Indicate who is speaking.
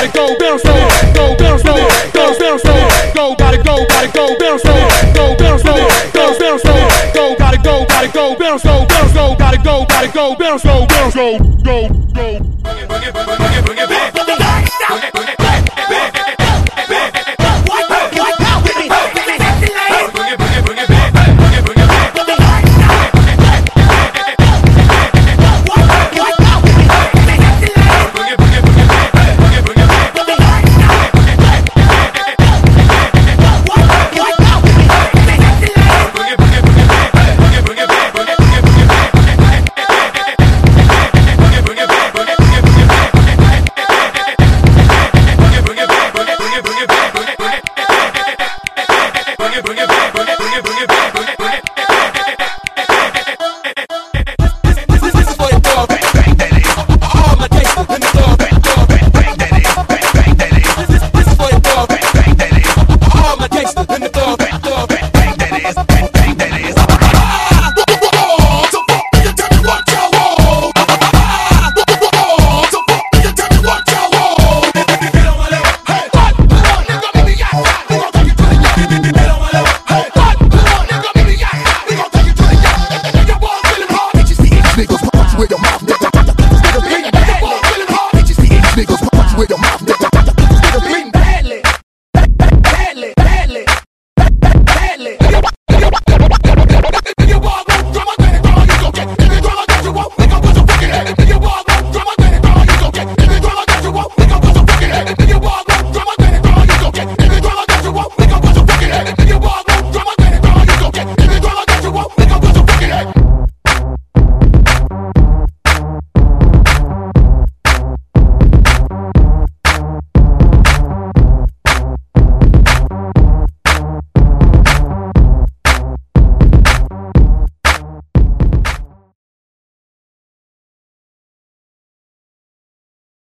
Speaker 1: gotta go, bounce slow, go, bounce slow, go, bounce slow, go, gotta go, bounce slow, go, bounce slow, go, bounce slow, go, gotta go, bounce slow, gotta go, bounce slow, go, go.
Speaker 2: Bring it back.